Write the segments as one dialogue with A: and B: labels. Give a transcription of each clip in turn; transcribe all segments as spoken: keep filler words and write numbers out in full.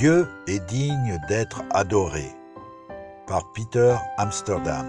A: Dieu est digne d'être adoré. Par Peter Amsterdam.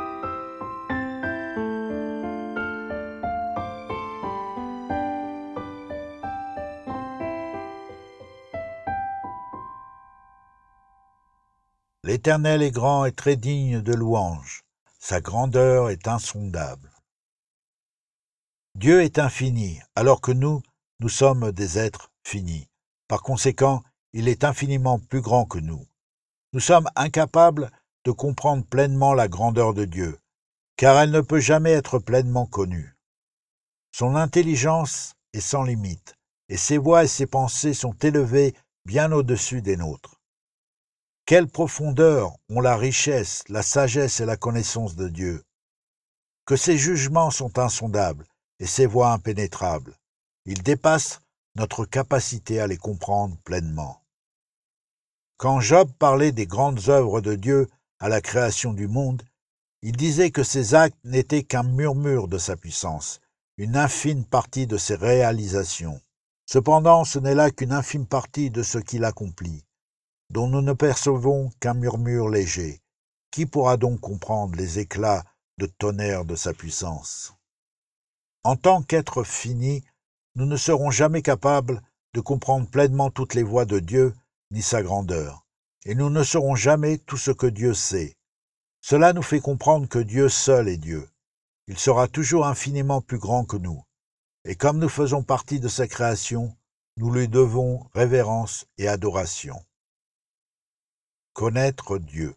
A: L'Éternel est grand et très digne de louange. Sa grandeur est insondable. Dieu est infini, alors que nous, nous sommes des êtres finis. Par conséquent, il est infiniment plus grand que nous. Nous sommes incapables de comprendre pleinement la grandeur de Dieu, car elle ne peut jamais être pleinement connue. Son intelligence est sans limite, et ses voies et ses pensées sont élevées bien au-dessus des nôtres. Quelle profondeur ont la richesse, la sagesse et la connaissance de Dieu! Que ses jugements sont insondables et ses voies impénétrables. Ils dépassent notre capacité à les comprendre pleinement. Quand Job parlait des grandes œuvres de Dieu à la création du monde, il disait que ses actes n'étaient qu'un murmure de sa puissance, une infime partie de ses réalisations. Cependant, ce n'est là qu'une infime partie de ce qu'il accomplit, dont nous ne percevons qu'un murmure léger. Qui pourra donc comprendre les éclats de tonnerre de sa puissance? En tant qu'être fini, nous ne serons jamais capables de comprendre pleinement toutes les voies de Dieu ni sa grandeur, et nous ne saurons jamais tout ce que Dieu sait. Cela nous fait comprendre que Dieu seul est Dieu. Il sera toujours infiniment plus grand que nous, et comme nous faisons partie de sa création, nous lui devons révérence et adoration. Connaître Dieu.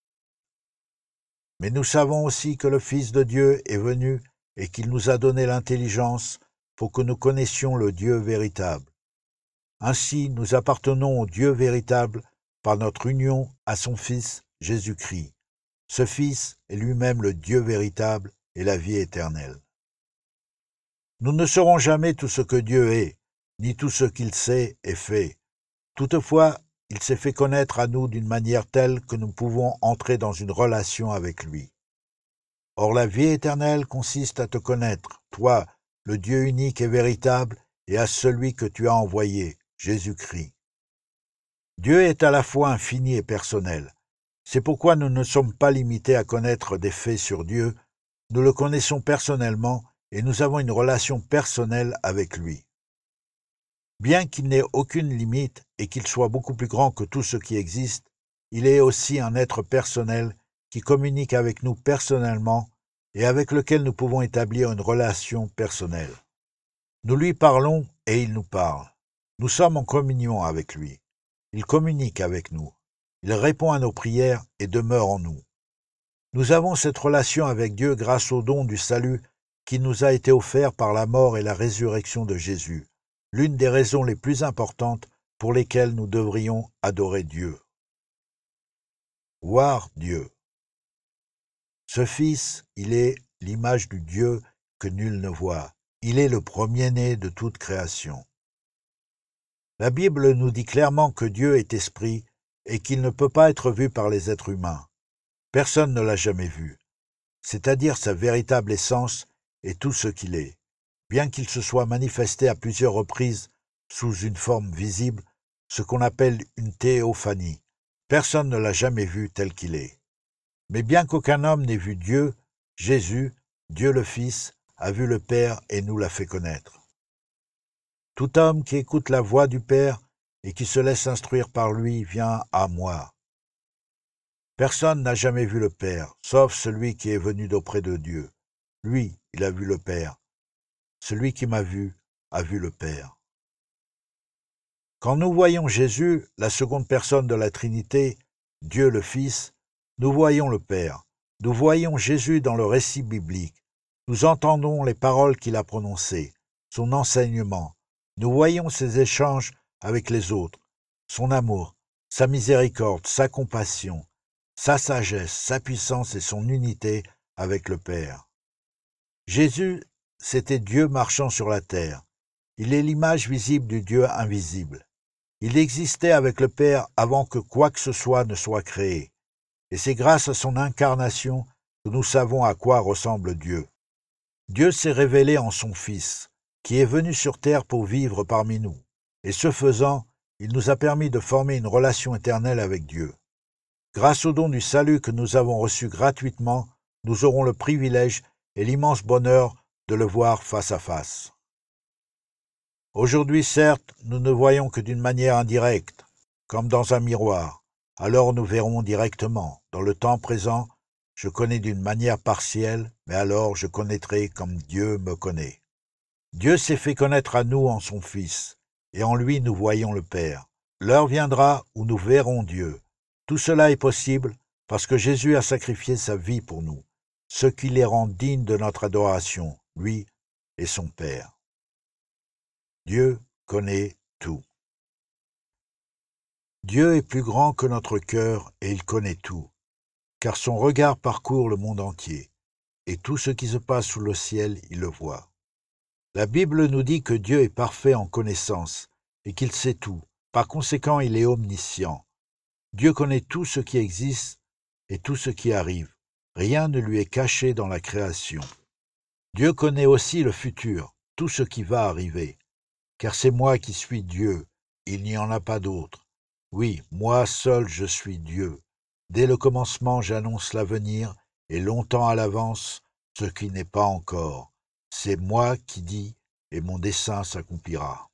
A: Mais nous savons aussi que le Fils de Dieu est venu et qu'il nous a donné l'intelligence pour que nous connaissions le Dieu véritable. Ainsi, nous appartenons au Dieu véritable par notre union à son Fils Jésus-Christ. Ce Fils est lui-même le Dieu véritable et la vie éternelle. Nous ne saurons jamais tout ce que Dieu est, ni tout ce qu'il sait et fait. Toutefois, il s'est fait connaître à nous d'une manière telle que nous pouvons entrer dans une relation avec lui. Or la vie éternelle consiste à te connaître, toi, le Dieu unique et véritable, et à celui que tu as envoyé, Jésus-Christ. Dieu est à la fois infini et personnel. C'est pourquoi nous ne sommes pas limités à connaître des faits sur Dieu, nous le connaissons personnellement et nous avons une relation personnelle avec lui. Bien qu'il n'ait aucune limite et qu'il soit beaucoup plus grand que tout ce qui existe, il est aussi un être personnel qui communique avec nous personnellement et avec lequel nous pouvons établir une relation personnelle. Nous lui parlons et il nous parle. Nous sommes en communion avec lui. Il communique avec nous. Il répond à nos prières et demeure en nous. Nous avons cette relation avec Dieu grâce au don du salut qui nous a été offert par la mort et la résurrection de Jésus, l'une des raisons les plus importantes pour lesquelles nous devrions adorer Dieu. Voir Dieu. Ce Fils, il est l'image du Dieu que nul ne voit. Il est le premier-né de toute création. La Bible nous dit clairement que Dieu est esprit et qu'il ne peut pas être vu par les êtres humains. Personne ne l'a jamais vu, c'est-à-dire sa véritable essence et tout ce qu'il est, bien qu'il se soit manifesté à plusieurs reprises sous une forme visible, ce qu'on appelle une théophanie. Personne ne l'a jamais vu tel qu'il est. Mais bien qu'aucun homme n'ait vu Dieu, Jésus, Dieu le Fils, a vu le Père et nous l'a fait connaître. Tout homme qui écoute la voix du Père et qui se laisse instruire par lui vient à moi. Personne n'a jamais vu le Père, sauf celui qui est venu d'auprès de Dieu. Lui, il a vu le Père. Celui qui m'a vu a vu le Père. Quand nous voyons Jésus, la seconde personne de la Trinité, Dieu le Fils, nous voyons le Père. Nous voyons Jésus dans le récit biblique. Nous entendons les paroles qu'il a prononcées, son enseignement. Nous voyons ses échanges avec les autres, son amour, sa miséricorde, sa compassion, sa sagesse, sa puissance et son unité avec le Père. Jésus, c'était Dieu marchant sur la terre. Il est l'image visible du Dieu invisible. Il existait avec le Père avant que quoi que ce soit ne soit créé. Et c'est grâce à son incarnation que nous savons à quoi ressemble Dieu. Dieu s'est révélé en son Fils, qui est venu sur terre pour vivre parmi nous. Et ce faisant, il nous a permis de former une relation éternelle avec Dieu. Grâce au don du salut que nous avons reçu gratuitement, nous aurons le privilège et l'immense bonheur de le voir face à face. Aujourd'hui, certes, nous ne voyons que d'une manière indirecte, comme dans un miroir. Alors nous verrons directement. Dans le temps présent, je connais d'une manière partielle, mais alors je connaîtrai comme Dieu me connaît. Dieu s'est fait connaître à nous en son Fils, et en lui nous voyons le Père. L'heure viendra où nous verrons Dieu. Tout cela est possible parce que Jésus a sacrifié sa vie pour nous, ce qui les rend dignes de notre adoration, lui et son Père. Dieu connaît tout. Dieu est plus grand que notre cœur et il connaît tout, car son regard parcourt le monde entier, et tout ce qui se passe sous le ciel, il le voit. La Bible nous dit que Dieu est parfait en connaissance et qu'il sait tout. Par conséquent, il est omniscient. Dieu connaît tout ce qui existe et tout ce qui arrive. Rien ne lui est caché dans la création. Dieu connaît aussi le futur, tout ce qui va arriver. Car c'est moi qui suis Dieu, il n'y en a pas d'autre. Oui, moi seul je suis Dieu. Dès le commencement j'annonce l'avenir, et longtemps à l'avance ce qui n'est pas encore. C'est moi qui dis, et mon dessein s'accomplira.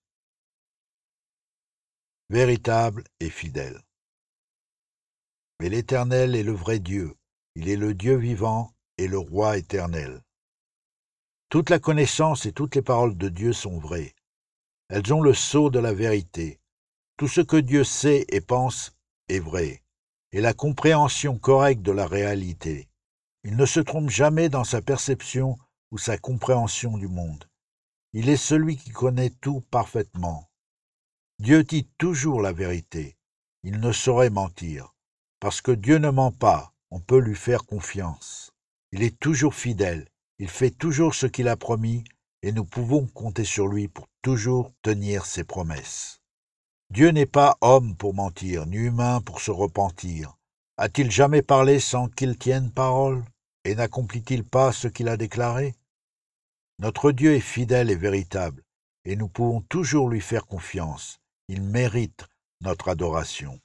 A: Véritable et fidèle. Mais l'Éternel est le vrai Dieu, il est le Dieu vivant et le Roi éternel. Toute la connaissance et toutes les paroles de Dieu sont vraies. Elles ont le sceau de la vérité. Tout ce que Dieu sait et pense est vrai, et la compréhension correcte de la réalité. Il ne se trompe jamais dans sa perception ou sa compréhension du monde. Il est celui qui connaît tout parfaitement. Dieu dit toujours la vérité. Il ne saurait mentir. Parce que Dieu ne ment pas, on peut lui faire confiance. Il est toujours fidèle, il fait toujours ce qu'il a promis, et nous pouvons compter sur lui pour toujours tenir ses promesses. Dieu n'est pas homme pour mentir, ni humain pour se repentir. A-t-il jamais parlé sans qu'il tienne parole, et n'accomplit-il pas ce qu'il a déclaré? Notre Dieu est fidèle et véritable, et nous pouvons toujours lui faire confiance. Il mérite notre adoration.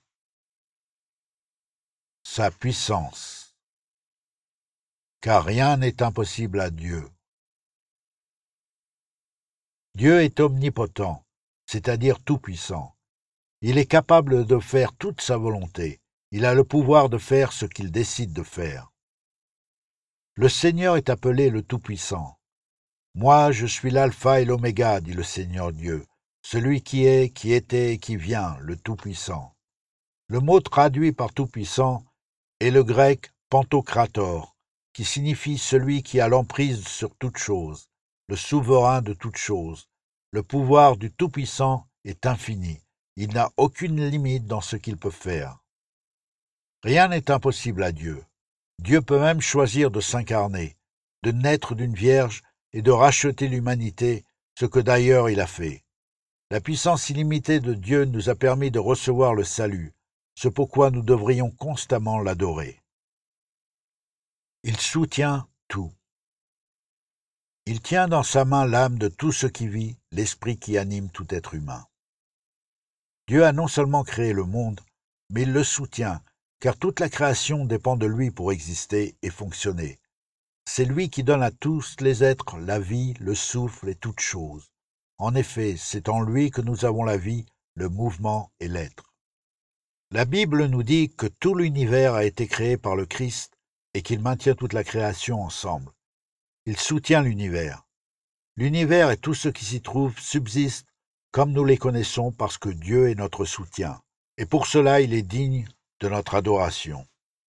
A: Sa puissance. Car rien n'est impossible à Dieu. Dieu est omnipotent, c'est-à-dire tout-puissant. Il est capable de faire toute sa volonté. Il a le pouvoir de faire ce qu'il décide de faire. Le Seigneur est appelé le Tout-Puissant. Moi, je suis l'alpha et l'oméga, dit le Seigneur Dieu, celui qui est, qui était et qui vient, le Tout-Puissant. Le mot traduit par Tout-Puissant est le grec pantokrator, qui signifie celui qui a l'emprise sur toute chose, le souverain de toute chose. Le pouvoir du Tout-Puissant est infini. Il n'a aucune limite dans ce qu'il peut faire. Rien n'est impossible à Dieu. Dieu peut même choisir de s'incarner, de naître d'une vierge et de racheter l'humanité, ce que d'ailleurs il a fait. La puissance illimitée de Dieu nous a permis de recevoir le salut, ce pourquoi nous devrions constamment l'adorer. Il soutient tout. Il tient dans sa main l'âme de tout ce qui vit, l'esprit qui anime tout être humain. Dieu a non seulement créé le monde, mais il le soutient, car toute la création dépend de lui pour exister et fonctionner. C'est lui qui donne à tous les êtres la vie, le souffle et toutes choses. En effet, c'est en lui que nous avons la vie, le mouvement et l'être. La Bible nous dit que tout l'univers a été créé par le Christ et qu'il maintient toute la création ensemble. Il soutient l'univers. L'univers et tout ce qui s'y trouve subsistent comme nous les connaissons parce que Dieu est notre soutien, et pour cela il est digne de notre adoration.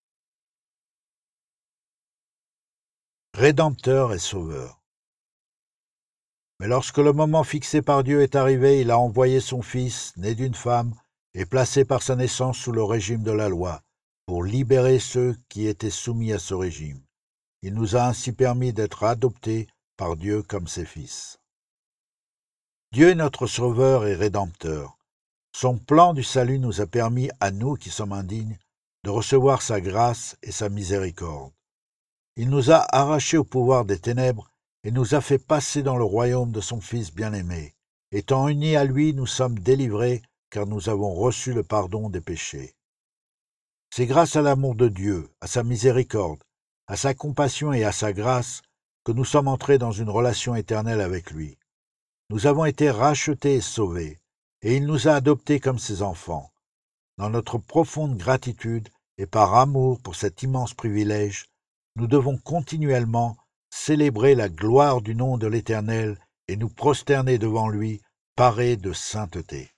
A: Rédempteur et sauveur. Mais lorsque le moment fixé par Dieu est arrivé, il a envoyé son Fils, né d'une femme, et placé par sa naissance sous le régime de la loi, pour libérer ceux qui étaient soumis à ce régime. Il nous a ainsi permis d'être adoptés par Dieu comme ses fils. Dieu est notre sauveur et rédempteur. Son plan du salut nous a permis, à nous qui sommes indignes, de recevoir sa grâce et sa miséricorde. Il nous a arrachés au pouvoir des ténèbres et nous a fait passer dans le royaume de son Fils bien-aimé. Étant unis à lui, nous sommes délivrés car nous avons reçu le pardon des péchés. C'est grâce à l'amour de Dieu, à sa miséricorde, à sa compassion et à sa grâce que nous sommes entrés dans une relation éternelle avec lui. Nous avons été rachetés et sauvés, et il nous a adoptés comme ses enfants. Dans notre profonde gratitude et par amour pour cet immense privilège, nous devons continuellement célébrer la gloire du nom de l'Éternel et nous prosterner devant lui, parés de sainteté.